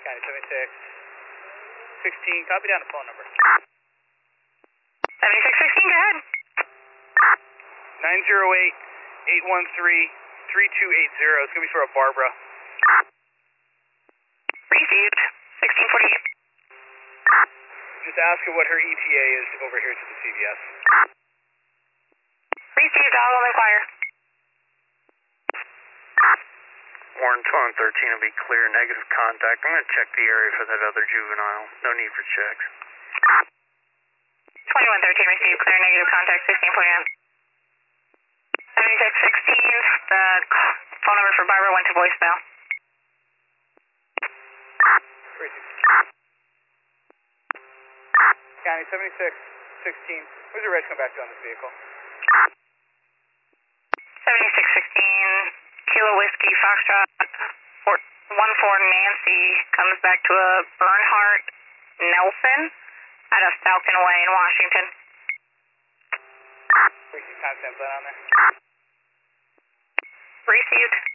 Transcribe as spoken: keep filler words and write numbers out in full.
County seventy-six sixteen, copy down the phone number. seventy-six sixteen, go ahead. nine zero eight, eight one three, three two eight zero. It's going to be for a Barbara. Received. sixteen forty-eight. Just ask her what her E T A is over here to the C V S. Received. I will inquire. Warren twelve thirteen will be clear, negative contact. I'm going to check the area for that other juvenile. No need for checks. twenty-one thirteen received, clear, negative contact, sixteen forty-nine. seventy-six sixteen, the phone number for Barbara went to voicemail. County seventy-six sixteen, where's the reg come back to on this vehicle? seventy-six sixteen, Kilo Whiskey, Foxtrot, one four Nancy, comes back to a Bernhardt Nelson at a Falcon Way in Washington. Received timestamp that on there. Received.